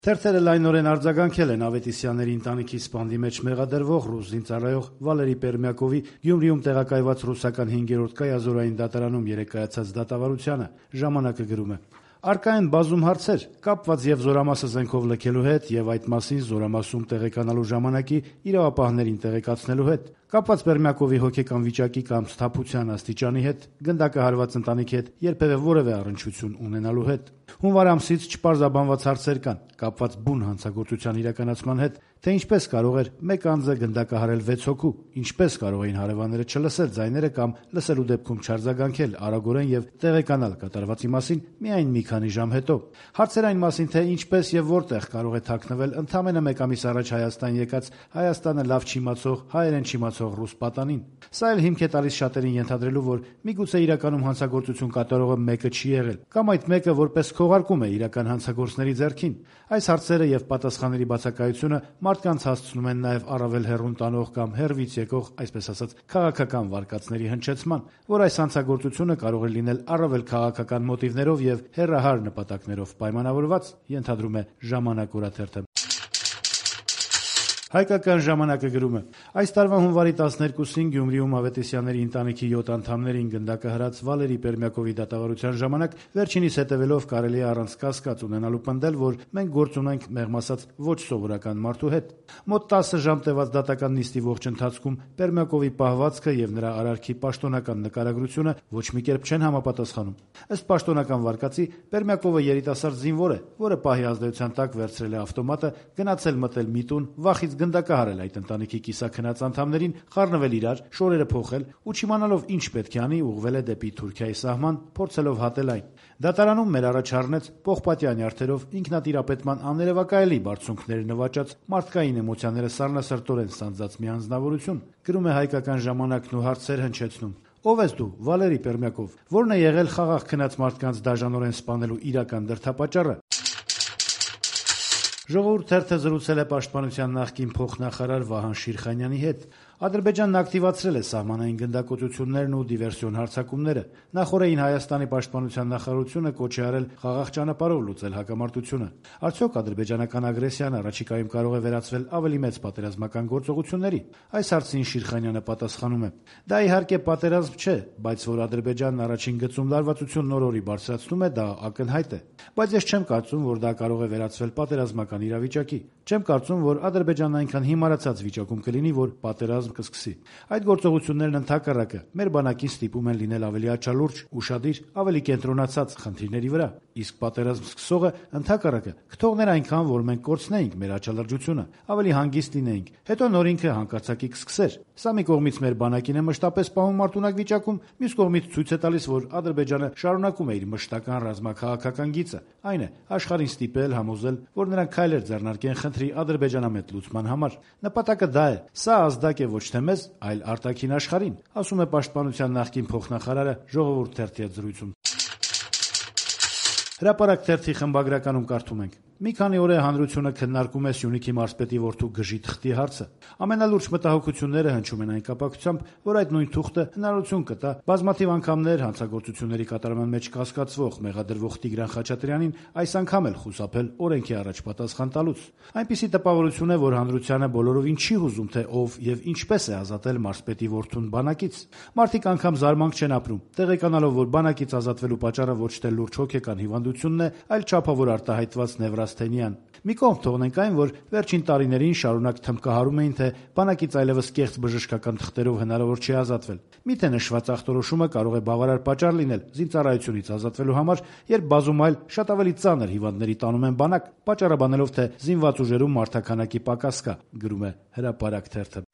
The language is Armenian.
Թերթերը լայնորեն արձագանքել են Ավետիսյանների ընտանիքի սպանդի մեջ մեղադրվող ռուս զինծառայող Վալերի Պերմյակովի Գյումրիում տեղակայված ռուսական 5-րդ կայազորային դատարանում երեկ կայացած դատավարությանը, ժամանակը գրում է. «Առկա են բազում հարցեր, կապված եւ Զորամասը զենքով լքելու հետ եւ այդ մասին Զորամասում տեղեկանալու ժամանակի իրավապահներին տեղեկացնելու հետ, կապված Պերմյակովի հոգեկան վիճակի կամ սթափության աստիճանի հետ, գնդակը հարված ընտանիքի հետ երբևէ որևէ առնչություն ունենալու հետ։ Հունվար ամսից չպարզաբանված հարցեր կան, կապված բուն հանցագործության իրականացման հետ, թե ինչպես կարող էր մեկ անձը գնդակահարել 6 հոգու, ինչպես կարող էին հարևանները չլսել ձայները կամ լսելու դեպքում չարձագանքել արագորեն եւ տեղեկանալ կատարվածի մասին միայն մի քանի ժամ հետո։ Հարցեր այն մասին, թե ինչպես եւ որտեղ կարող է թաքնվել ընդամենը մեկ ամիս առաջ Հայաստան եկած Հայաստանը լավ չիմացող, հայերեն չիմացող ռուս պատանին։ Սա էլ հիմք է տալիս շատերին ենթադրելու, որ միգուցե իրականում հանցագործություն կատարողը մեկը չի եղել, կամ այդ մեկը որպես քողարկում է իրական հանցագործների ձեռքին։ Այս հարցերը եւ պատասխանների բացակայությունը մարդկանց հասցնում են նաեւ առավել հեռուն տանող կամ հեռվից եկող, այսպես ասած, քաղաքական վարկածների հնչեցման, որ այս հանցագործությունը կարող է լինել առավել քաղաքական մոտիվներով եւ հեռահար նպատակներով պայմանավորված, ենթադրում է Ժամանակ օրաթերթը։ Հայկական ժամանակը գրում է. այս տարվա հունվարի 12-ին Գյումրիում Ավետիսյանների ընտանիքի 7 անդամներին գնդակը հրած Վալերի Պերմյակովի դատավարության ժամանակ վերջինիս հետևելով կարելի է առանց կասկած ունենալու պնդել, որ մենք գործ ունենք մեղմ ասած ոչ սովորական մարդու հետ։ Մոտ 10 ժամ տևած դատական նիստի ողջ ընթացքում Պերմյակովի պահվածքը եւ նրա արարքի պաշտոնական նկարագրությունը ոչ մի կերպ չեն համապատասխանում։ Ըստ պաշտոնական վարկածի Պերմյակովը երիտասարդ զինվոր է, որը պահի ազդեցության տակ վերցրել է ավտոմատը, գնացել մտել միտուն, վախից գնդակահարել այդ ընտանիքի կիսաքնած անդամներին, խառնվել իրար, շորերը փոխել ու չիմանալով ինչ պետք է անի, ուղղվել է դեպի Թուրքիայի սահման, փորձելով հատել այն։ Դատարանում մեր առաջ առնեց պողպատյա նյարդերով ինքնատիրապետման աներևակայելի բարձունքներ նվաճած մարդկային էմոցիաները սառնասրտորեն սանձած մի անձնավորություն, գրում է Հայկական ժամանակն ու հարցեր հնչեցնում։ Ո՞վ ես դու, Վալերի Պերմյակով, որն է եղել խաղաղ քնած մարդկանց դաժանորեն սպանելու իրական դրդապատճառը։ Ժողովուրդ թերթը զրուցել է Պաշտպանության նախկին փոխնախարար Վահան Շիրխանյանի հետ։ Ադրբեջանն ակտիվացրել է սահմանային գնդակոծություններն ու դիվերսիոն հարձակումները։ Նախորդին Հայաստանի Պաշտպանության նախարարությունը կոչ է արել խաղաղ ճանապարհով լուծել հակամարտությունը։ Արդյոք ադրբեջանական ագրեսիան առաջիկայում կարող է վերածվել ավելի մեծ պատերազմական գործողությունների։ Այս հարցին Շիրխանյանը պատասխանում է. դա իհարկե պատերազմ չէ, բայց որ Ադրբեջանն առաջին գծում լարվածություն նորորի բարձրացնում է, դա ակնհայտ է։ Բայց ես չեմ կարծում, որ դա կարող է վերածվել պատերազմական իրավիճակի։ Չեմ կարծում, որ Ադրբեջանն այնքան հիմարացած վիճակում կլինի, որ պատերազմ կսկսի։ Այդ գործողություններն ընդհակառակը մեր բանակին ստիպում են լինել ավելի աչալուրջ, ուշադիր, ավելի կենտրոնացած խնդիրների վրա։ Իսկ պատերազմ սկսողը ընդհակառակը կթողներ այնքան, որ մենք կորցնեինք մեր աչալրջությունը, ավելի հանգիստ լինեինք, հետո նոր ինքը հանկարծակի կսկսեր։ Սա մի կողմից մեր բանակին է մշտապես պահում մարտունակ վիճակում, մյուս կողմից ցույց է տալիս, որ Ադրբեջանը շարունակում է իր մշտական ռազմաքաղաքական գիծը, այն է աշխարհին ստիպել, համոզել, որ նրանք քայլեր ձեռնարկեն խնդրի ադրբեջանամետ լուծման համար։ Նպատակը դա է։ Սա ազդակ է ոչ թե մեզ, այլ արտաքին աշխարհին, ասում է Պաշտպանության նախկին փոխնախարարը Ժողովուրդ թերթի հետ զրույցում։ Հրապարակ թերթի խմբագրականում կարդում ենք. Մի քանի օր է հանրությունը քննարկում է Սյունիքի մարզպետի որդու գժի թղթի հարցը։ Ամենալուրջ մտահոգությունները հնչում են այն կապակցությամբ, որ այդ նույն թուղթը հնարավորություն կտա բազմաթիվ անգամներ հանցագործությունների կատարման մեջ կասկածվող մեղադրվող Տիգրան Խաչատրյանին այս անգամ էլ խուսափել օրենքի առաջ պատասխան տալուց։ Այնպիսի տպավորություն է, որ հանրությանը բոլորովին չի հուզում, թե ով եւ ինչպես է ազատել մարզպետի որդուն բանակից։ Մարդիկ անգամ զարմանք չեն ապրում, տեղեկանալով, որ բանակից ազատվելու պատճառը ոչ թե լուրջ հոգեկան հիվանդությունն է, այլ չափավոր արտահայտված նևրասթենիան։ Մի կողմ թողնենք այն, որ վերջին տարիներին շարունակ թմկահարում էին, թե բանակից այլևս կեղծ բժշկական թղթերով հնարավոր չի ազատվել։ Միթե նշված ախտորոշումը կարող է բավարար պատճառ լինել զինծառայությունից ազատվելու համար, երբ բազում այլ շատ ավելի ծանր հիվանդների տանում են բանակ, պատճառաբանելով, թե զինված ուժերում մարդաքանակի պակաս կա, գրում է Հրապարակ թերթը։